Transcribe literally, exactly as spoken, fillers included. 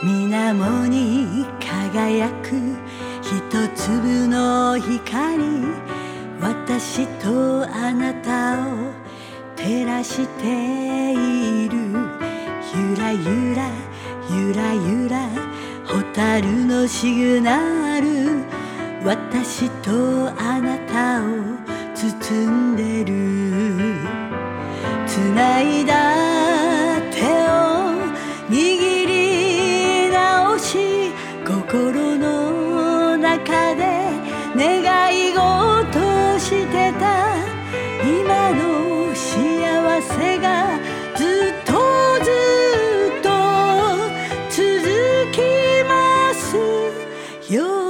水面に輝く一粒の光、私とあなたを照らしている。ゆらゆらゆらゆら蛍のシグナル、私とあなたを包んでる。繋いだ手を握り直し、心の中で願い事してた。今の幸せがずっとずっと続きますよ。